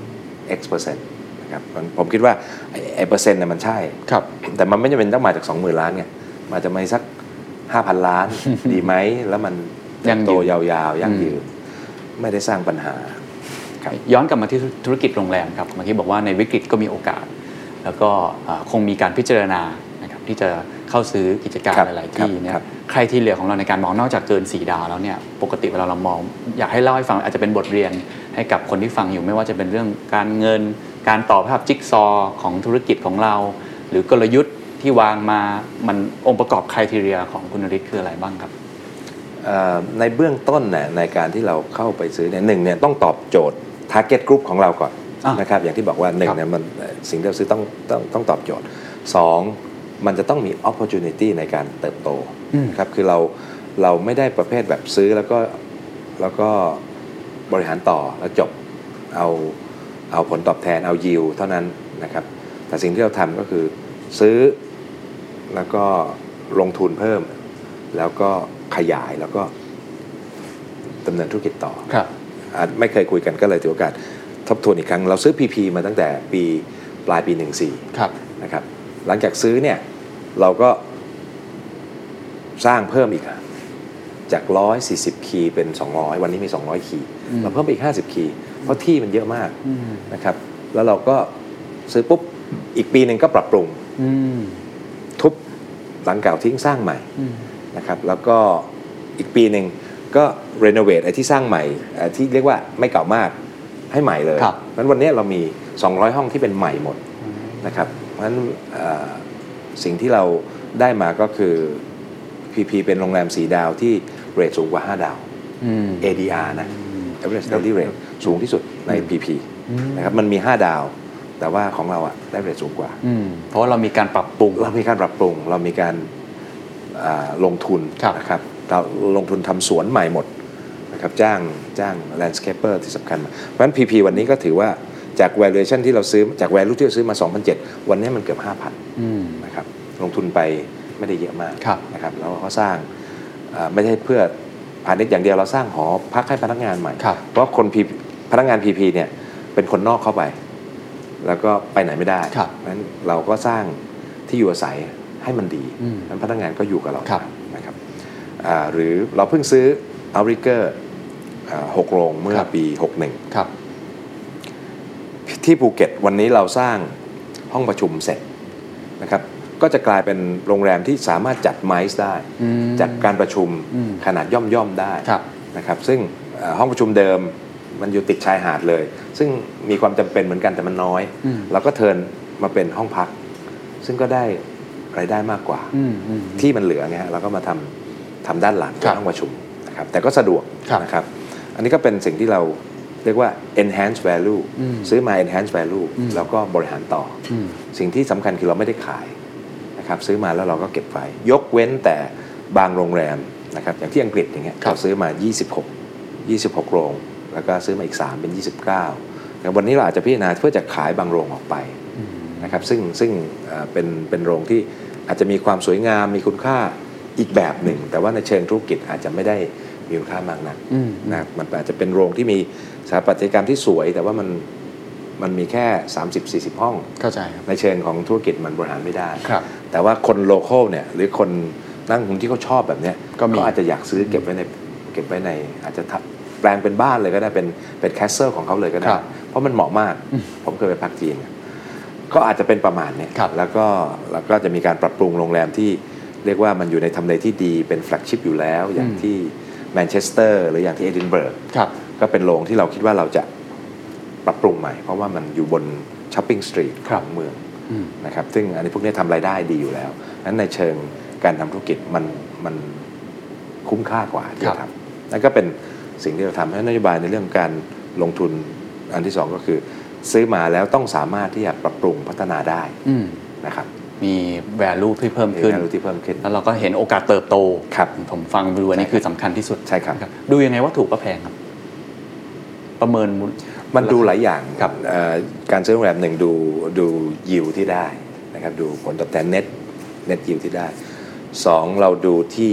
x เปอร์เซ็นต์นะครับผมคิดว่าไอ้เปอร์เซ็นต์เนี่ยมันใช่แต่มันไม่จำเป็นต้องมาจาก สองหมื่น ล้านไงมาจะมาสัก ห้าพัน ล้านดีไหมแล้วมันยังโตยาวๆยั่งยืนไม่ได้สร้างปัญหาย้อนกลับมาที่ธุรกิจโรงแรมครับเมื่อกี้บอกว่าในวิกฤตก็มีโอกาสแล้วก็คงมีการพิจารณานะครับที่จะเข้าซื้อกิจการหลายๆที่เนี่ยใครที่เหลือของเราในการมองนอกจากเกินสี่ดาวแล้วเนี่ยปกติเวลาเรามองอยากให้เล่าให้ฟังอาจจะเป็นบทเรียนให้กับคนที่ฟังอยู่ไม่ว่าจะเป็นเรื่องการเงินการต่อภาพจิ๊กซอว์ของธุรกิจของเราหรือกลยุทธ์ที่วางมามันองค์ประกอบ criteria ของคุณนฤทธิ์คืออะไรบ้างครับในเบื้องต้นเนี่ยในการที่เราเข้าไปซื้อเนี่ยหนึ่งเนี่ยต้องตอบโจทย์ target group ของเราก่อนนะครับอย่างที่บอกว่าหนึ่งเนี่ยมันสิ่งที่เราซื้อต้องต้องต้องตอบโจทย์สองมันจะต้องมี opportunity ในการเติบโตครับคือเราเราไม่ได้ประเภทแบบซื้อแล้วก็แล้วก็บริหารต่อแล้วจบเอาเอาผลตอบแทนเอา yield เท่านั้นนะครับแต่สิ่งที่เราทำก็คือซื้อแล้วก็ลงทุนเพิ่มแล้วก็ขยายแล้วก็ดำเนินธุรกิจต่อครับไม่เคยคุยกันก็เลยถือโอกาสทบทวนอีกครั้งเราซื้อ พี พี มาตั้งแต่ปีปลายปีหนึ่งสี่ครับนะครับหลังจากซื้อเนี่ยเราก็สร้างเพิ่มอีกจากหนึ่งร้อยสี่สิบคีย์เป็นสองร้อยวันนี้มีสองร้อยคีย์เราเพิ่มไปอีกห้าสิบคีย์เพราะที่มันเยอะมากนะครับแล้วเราก็ซื้อปุ๊บอีกปีนึงก็ปรับปรุงทุบหลังเก่าทิ้งสร้างใหม่นะครับแล้วก็อีกปีนึงก็รีโนเวทไอ้ที่สร้างใหม่ที่เรียกว่าไม่เก่ามากให้ใหม่เลยงั้นวันนี้เรามีสองร้อยห้องที่เป็นใหม่หมดนะครับเพราะฉะนั้นสิ่งที่เราได้มาก็คือ พี พี เป็นโรงแรมสี่ดาวที่เรทสูงกว่าห้าดาว เอ ดี อาร์ นะ Average Daily Rate สูงที่สุดใน พี พี นะครับมันมีห้าดาวแต่ว่าของเราอ่ะได้เรทสูงกว่าเพราะว่าเรามีการปรับปรุงเรามีการปรับปรุงเรามีการลงทุนนะครับเราลงทุนทำสวนใหม่หมดนะครับจ้างจ้าง landscaper ที่สำคัญเพราะฉะนั้น พี พี วันนี้ก็ถือว่าจาก valuation ที่เราซื้อจาก value ที่เราซื้อมา สองพันเจ็ด วันนี้มันเกือบ ห้าพัน นะครับลงทุนไปไม่ได้เยอะมากนะครับแล้วก็สร้างไม่ใช่เพื่อพาณิชย์อย่างเดียวเราสร้างหอพักให้พนักงานใหม่เพราะคนพนักงาน พี พี เนี่ยเป็นคนนอกเข้าไปแล้วก็ไปไหนไม่ได้เพราะฉะนั้นเราก็สร้างที่อยู่อาศัยให้มันดีพนักงานก็อยู่กับเรานะครับหรือเราเพิ่งซื้ออัลริเกอร์หกโรงเมื่อปีหกสิบเอ็ดครับที่ภูเก็ตวันนี้เราสร้างห้องประชุมเสร็จนะครับก็จะกลายเป็นโรงแรมที่สามารถจัดไมซ์ได้จัดการประชุมขนาดย่อมๆได้นะครับซึ่งห้องประชุมเดิมมันอยู่ติดชายหาดเลยซึ่งมีความจำเป็นเหมือนกันแต่มันน้อยเราก็เทิร์นมาเป็นห้องพักซึ่งก็ได้รายได้มากกว่าที่มันเหลือเนี่ยเราก็มาทำทำด้านหลังห้องประชุมนะครับแต่ก็สะดวกนะครับอันนี้ก็เป็นสิ่งที่เราเรียกว่า enhance value ซื้อมา enhance value แล้วก็บริหารต่อสิ่งที่สำคัญคือเราไม่ได้ขายนะครับซื้อมาแล้วเราก็เก็บไว้ยกเว้นแต่บางโรงแรมนะครับอย่างที่อังกฤษอย่างเงี้ยเราซื้อมายี่สิบหก ยี่สิบหกโรงแล้วก็ซื้อมาอีกสามเป็นยี่สิบเก้าแต่วันนี้เราอาจจะพิจารณาเพื่อจะขายบางโรงออกไปนะครับซึ่งซึ่งเป็นเป็นโรงที่อาจจะมีความสวยงามมีคุณค่าอีกแบบหนึ่งแต่ว่าในเชิงธุรกิจอาจจะไม่ได้มีคุณค่ามากนักนะมันอาจจะเป็นโรงที่มีสถาปัตยกรรมที่สวยแต่ว่ามันมันมีแค่ สามสิบสี่สิบ ห้องเข้าใจครับในเชิงของธุรกิจมันบริหารไม่ได้แต่ว่าคนโลคอลเนี่ยหรือคนนักลงทุนที่เขาชอบแบบนี้ก็อาจจะอยากซื้อเก็บไว้ในเก็บไว้ในอาจจะแปลงเป็นบ้านเลยก็ได้เป็นเป็นแคสเซิลของเขาเลยก็ได้เพราะมันเหมาะมากผมเคยไปพักจีนก็อาจจะเป็นประมาณนี้แล้วก็แล้วก็จะมีการปรับปรุงโรงแรมที่เรียกว่ามันอยู่ในทำเลที่ดีเป็นแฟลกชิพอยู่แล้วอย่างที่แมนเชสเตอร์หรืออย่างที่เอดินเบิร์กก็เป็นโรงที่เราคิดว่าเราจะปรับปรุงใหม่เพราะว่ามันอยู่บนช้อปปิ้งสตรีทของเมืองนะครับซึ่งอันนี้พวกนี้ทำรายได้ดีอยู่แล้วนั้นในเชิงการทำธุรกิจมันมันคุ้มค่ากว่าที่จะทำนั่นก็เป็นสิ่งที่เราทำให้นโยบายในเรื่องการลงทุนอันที่สองก็คือซื้อมาแล้วต้องสามารถที่จะปรับปรุงพัฒนาได้นะครับมี value ที่เพิ่มขึ้น value ที่เพิ่มขึ้นแล้วเราก็เห็นโอกาสเติบโตครับผมฟังดูอันนี้คือสำคัญที่สุดใช่ครับดูยังไงว่าถูกก็แพงครับประเมินมันดูหลายอย่างครับการซื้อโรงแรมหนึ่งดูดู yield ที่ได้นะครับดูผลตอบแทน net net yield ที่ได้สองเราดูที่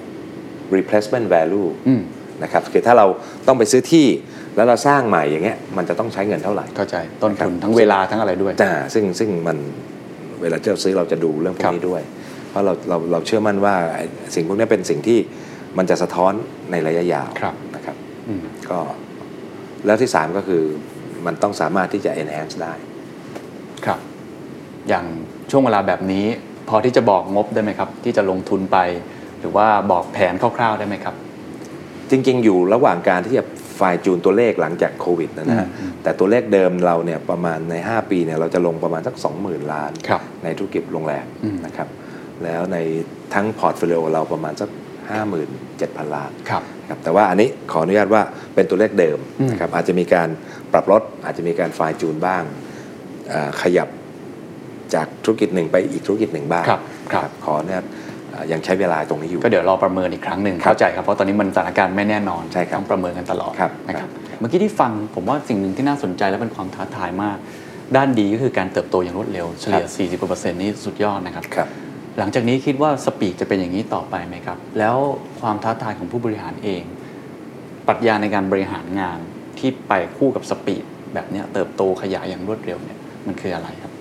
replacement value นะครับคือถ้าเราต้องไปซื้อที่แล้วเราสร้างใหม่อย่างเงี้ยมันจะต้องใช้เงินเท่าไหร่เข้าใจต้นทุนทั้งเวลาทั้งอะไรด้วยจ้าซึ่งซึ่งมันเวลาที่เราซื้อเราจะดูเรื่องพวกนี้ด้วยเพราะเราเราเราเชื่อมั่นว่าสิ่งพวกนี้เป็นสิ่งที่มันจะสะท้อนในระยะยาวนะครับก็แล้วที่สามก็คือมันต้องสามารถที่จะ enhance ได้ครับอย่างช่วงเวลาแบบนี้พอที่จะบอกงบได้ไหมครับที่จะลงทุนไปหรือว่าบอกแผนคร่าวๆได้ไหมครับจริงๆอยู่ระหว่างการที่จะไฟล์จูนตัวเลขหลังจากโควิดนะฮะแต่ตัวเลขเดิมเราเนี่ยประมาณในห้าปีเนี่ยเราจะลงประมาณสัก สองหมื่น ล้านในธุรกิจโรงแรมนะครับแล้วในทั้งพอร์ตโฟลิโอเราประมาณสัก ห้าหมื่นเจ็ดพัน ล้านครับครับแต่ว่าอันนี้ขออนุญาตว่าเป็นตัวเลขเดิมนะครับอาจจะมีการปรับลดอาจจะมีการไฟล์จูนบ้างขยับจากธุรกิจหนึ่งไปอีกธุรกิจหนึ่งบ้างครับครับขอเนี่ยยังใช้เวลาตรงนี้อยู่ก็เดี๋ยวรอประเมินอีกครั้งหนึ่งเข้าใจครับเพราะตอนนี้มันสถานการณ์ไม่แน่นอนต้องประเมินกันตลอดนะครับเมื่อกี้ที่ฟังผมว่าสิ่งหนึ่งที่น่าสนใจและเป็นความท้าทายมากด้านดีก็คือการเติบโตอย่างรวดเร็วเฉลี่ย สี่สิบเปอร์เซ็นต์ นี่สุดยอดนะครับหลังจากนี้คิดว่าสปีดจะเป็นอย่างนี้ต่อไปไหมครับแล้วความท้าทายของผู้บริหารเองปรัชญาในการบริหารงานที่ไปคู่กับสปีดแบบนี้เติบโตขยายอย่างรวดเร็วเนี่ยมันคืออะไรครับ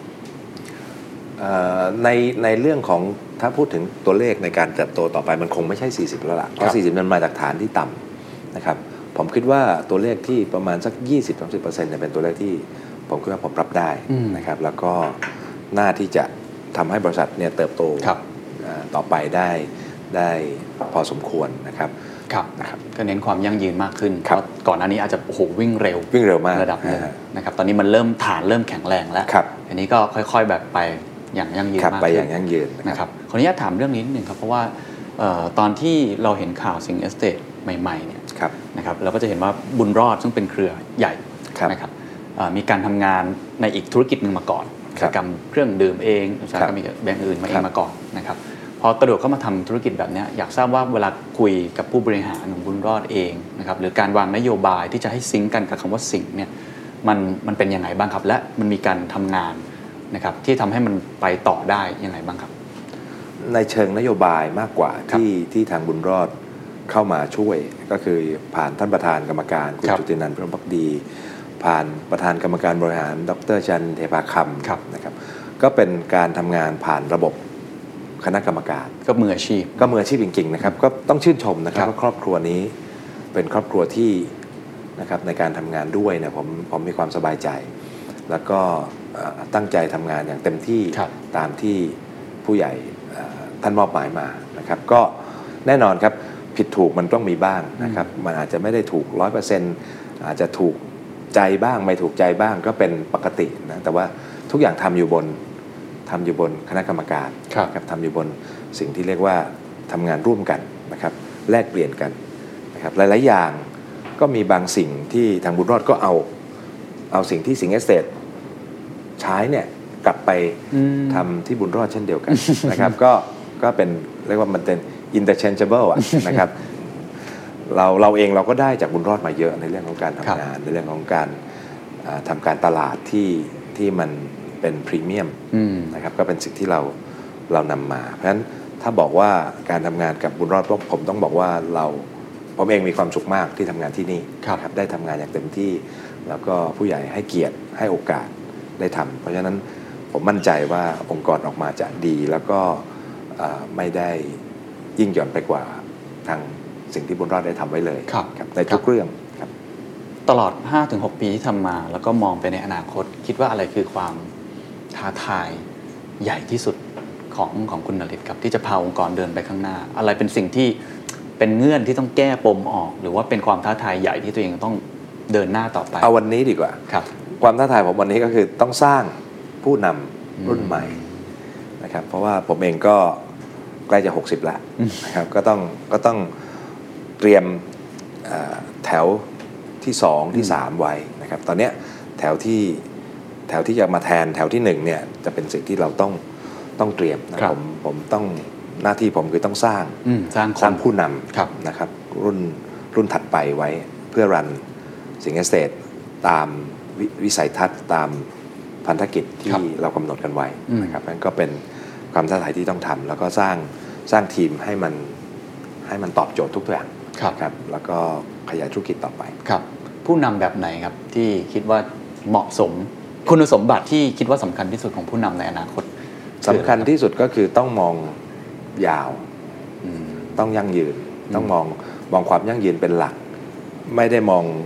ในในเรื่องของถ้าพูดถึงตัวเลขในการเติบโตต่อไปมันคงไม่ใช่สี่สิบแล้วล่ะเพราะสี่สิบนั้นมาจากฐานที่ต่ำนะครับผมคิดว่าตัวเลขที่ประมาณสัก ยี่สิบถึงสามสิบเปอร์เซ็นต์ เนี่ยเป็นตัวเลขที่ผมคิดว่าผมรับได้นะครับแล้วก็น่าที่จะทำให้บริษัทเนี่ยเติบโตต่อไปได้ได้พอสมควรนะครับครับนะครับก็เน้นความยั่งยืนมากขึ้นเพราะก่อนหน้านี้อาจจะโอ้โหวิ่งเร็ววิ่งเร็วมากระดับนึงนะครับตอนนี้มันเริ่มฐานเริ่มแข็งแรงแล้วอันนี้ก็ค่อยๆแบบไปอย่างยั่งยืนมากขึ้นไปอย่างยั่งยืนนะครับขออนุญาตถามเรื่องนี้นิดนึงครับเพราะว่าตอนที่เราเห็นข่าวสิงห์เอสเตทใหม่ๆเนี่ยนะครับเราก็จะเห็นว่าบุญรอดซึ่งเป็นเครือใหญ่นะครับมีการทำงานในอีกธุรกิจหนึ่งมาก่อนอุตสาหกรรมเครื่องดื่มเองอุตสาหกรรมแบรนด์อื่นมาเองมาก่อนนะครับพอกระโดดเข้ามาทำธุรกิจแบบนี้อยากทราบว่าเวลาคุยกับผู้บริหารของบุญรอดเองนะครับหรือการวางนโยบายที่จะให้ซิงก์กันกับคำว่าสิงห์เนี่ยมันมันเป็นยังไงบ้างครับและมันมีการทำงานนะครับที่ทำให้มันไปต่อได้ยังไงบ้างครับในเชิงนโยบายมากกว่าที่ที่ทางบุญรอดเข้ามาช่วยก็คือผ่านท่านประธานกรรมการคุณจุตินันท์พรหมภักดีผ่านประธานกรรมการบริหารดรชันเทพาคำนะครับก็เป็นการทำงานผ่านระบบคณะกรรมการก็มืออาชีพก็มืออาชีพจริงๆนะครับก็ต้องชื่นชมนะครับว่าครอบครัวนี้เป็นครอบครัวที่นะครับในการทำงานด้วยเนี่ยผมผมมีความสบายใจแล้วก็ตั้งใจทำงานอย่างเต็มที่ตามที่ผู้ใหญ่ท่านมอบหมายมานะครับก็แน่นอนครับผิดถูกมันต้องมีบ้างนะครับมันอาจจะไม่ได้ถูก ร้อยเปอร์เซ็นต์ อาจจะถูกใจบ้างไม่ถูกใจบ้างก็เป็นปกตินะแต่ว่าทุกอย่างทำอยู่บนทำอยู่บนคณะกรรมการครับทำอยู่บนสิ่งที่เรียกว่าทำงานร่วมกันนะครับแลกเปลี่ยนกันนะครับหลายๆอย่างก็มีบางสิ่งที่ทางบุญรอดก็เอาเอาสิ่งที่สิงห์เอสเตทใช้เนี่ยกลับไปทำที่บุญรอดเช่นเดียวกันนะครับก็ก็เป็นเรียกว่ามันเป็น interchangeable อ่ะนะครับเราเราเองเราก็ได้จากบุญรอดมาเยอะในเรื่องของการทำงานในเรื่องของการทำการตลาดที่ที่มันเป็นพรีเมียมนะครับก็เป็นสิ่งที่เราเรานำมาเพราะฉะนั้นถ้าบอกว่าการทำงานกับบุญรอดผมต้องบอกว่าเราผมเองมีความสุขมากที่ทำงานที่นี่ครับได้ทำงานอย่างเต็มที่แล้วก็ผู้ใหญ่ให้เกียรติให้โอกาสได้ทำเพราะฉะนั้นผมมั่นใจว่าองค์กรออกมาจะดีแล้วก็ไม่ได้ยิ่งหย่อนไปกว่าทางสิ่งที่บุญรอดได้ทำไว้เลยในทุกเรื่องครับตลอด ห้าถึงหก ปีที่ทำมาแล้วก็มองไปในอนาคตคิดว่าอะไรคือความท้าทายใหญ่ที่สุดของของคุณนฤทธิ์ครับที่จะพาองค์กรเดินไปข้างหน้าอะไรเป็นสิ่งที่เป็นเงื่อนที่ต้องแก้ปมออกหรือว่าเป็นความท้าทายใหญ่ที่ตัวเองต้องเดินหน้าต่อไปเอาวันนี้ดีกว่าครับความท้าทายผมวันนี้ก็คือต้องสร้างผู้นำรุ่นใหม่นะครับเพราะว่าผมเองก็ใกล้จะหกสิบแล้วนะครับก็ต้องก็ต้องเตรียมแถวที่สองที่สามไว้นะครับตอนนี้แถวที่แถวที่จะมาแทนแถวที่หนึ่งเนี่ยจะเป็นสิ่งที่เราต้องต้องเตรียมนะผมผมต้องหน้าที่ผมคือต้องสร้างสร้างสร้างผู้นำนะครับรุ่นรุ่นถัดไปไว้เพื่อรันสิงห์เอสเตทตามวิสัยทัศน์ตามพันธกิจที่เรากำหนดกันไว้นะครับนั่นก็เป็นความท้าทายที่ต้องทำแล้วก็สร้างสร้างทีมให้มันให้มันตอบโจทย์ทุกอย่างครับแล้วก็ขยายธุรกิจต่อไปครับผู้นำแบบไหนครับที่คิดว่าเหมาะสมคุณสมบัติที่คิดว่าสำคัญที่สุดของผู้นำในอนาคตสำคัญที่สุดก็คือต้องมองยาวต้องยั่งยืนต้องมองมองความยั่งยืนเป็นหลักไม่ได้มอง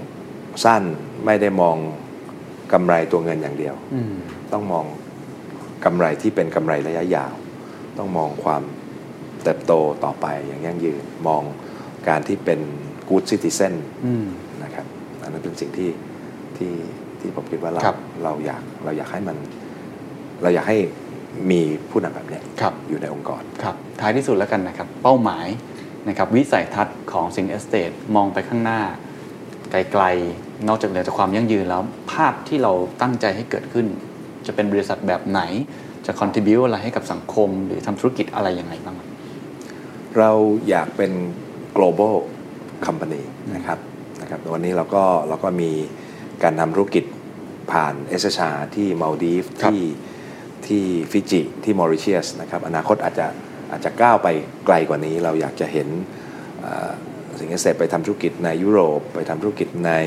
สั้นไม่ได้มองกำไรตัวเงินอย่างเดียวต้องมองกำไรที่เป็นกำไรระยะยาวต้องมองความเติบโตต่อไปอย่างยั่งยืนมองการที่เป็น good citizen นะครับอันนั้นเป็นสิ่งที่ที่ที่ผมคิดว่าเราเราอยากเราอยากให้มันเราอยากให้มีผู้นำแบบนี้อยู่ในองค์กรครับท้ายที่สุดแล้วกันนะครับเป้าหมายนะครับวิสัยทัศน์ของซิงเอสเตทมองไปข้างหน้าไกลๆนอกจากเหนือจากความยั่งยืนแล้วภาพที่เราตั้งใจให้เกิดขึ้นจะเป็นบริษัทแบบไหนจะ contribute อะไรให้กับสังคมหรือทำธุรกิจอะไรยังไงบ้างเราอยากเป็น global company นะครับนะครับวันนี้เราก็เราก็มีการทำธุรกิจผ่าน เอส เอช อาร์ ที่มาลดีฟที่ที่ฟิจิที่มอริเชียสนะครับอนาคตอาจจะอาจจะก้าวไปไกลกว่านี้เราอยากจะเห็นสิ่งที่เสร็จไปทำธุรกิจในยุโรปไปทำธุรกิจใน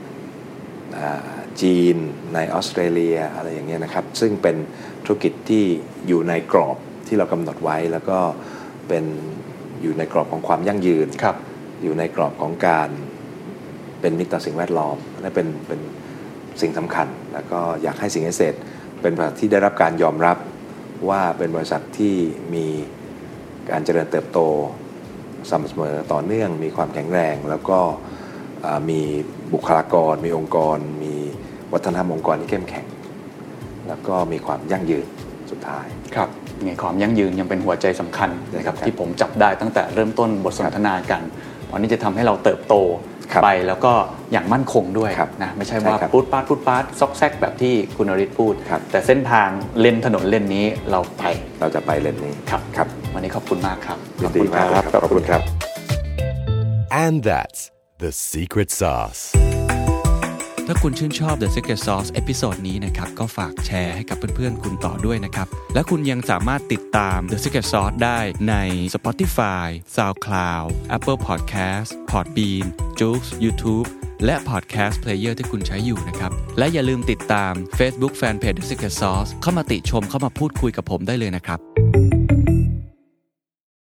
จีนในออสเตรเลียอะไรอย่างเงี้ยนะครับซึ่งเป็นธุรกิจที่อยู่ในกรอบที่เรากำหนดไว้แล้วก็เป็นอยู่ในกรอบของความยั่งยืนอยู่ในกรอบของการเป็นมิตรต่อสิ่งแวดล้อมและเป็นเป็นสิ่งสำคัญแล้วก็อยากให้สิ่งที่เสร็จเป็นบริษัทที่ได้รับการยอมรับว่าเป็นบริษัทที่มีการเจริญเติบโตสม่ำเสมอต่อเนื่องมีความแข็งแรงแล้วก็มีบุคลากรมีองค์กรมีวัฒนธรรมองค์กรที่เข้มแข็งแล้วก็มีความยั่งยืนสุดท้ายครับในความยั่งยืนยังเป็นหัวใจสำคัญนะครับที่ผมจับได้ตั้งแต่เริ่มต้นบทสนทนากันเพราะนี่จะทำให้เราเติบโตไปแล้วก็อย่างมั่นคงด้วยนะไม่ใช่ว่าพูดปาดพูดปาดซอกแซกแบบที่คุณนฤทธิ์พูดแต่เส้นทางเลนถนนเลนนี้เราไปเราจะไปเลนนี้ครับครับวันนี้ขอบคุณมากครับขอบคุณครับขอบคุณครับ And that's the secret sauce ถ้าคุณชื่นชอบ The Secret Sauce เอพิโซดนี้นะครับก็ฝากแชร์ให้กับเพื่อนๆคุณต่อด้วยนะครับและคุณยังสามารถติดตาม The Secret Sauce ได้ใน Spotify, SoundCloud, Apple Podcast, Podbean, Joox, YouTube และ Podcast Player ที่คุณใช้อยู่นะครับและอย่าลืมติดตาม Facebook Fanpage The Secret Sauce เข้ามาติชมเข้ามาพูดคุยกับผมได้เลยนะครับ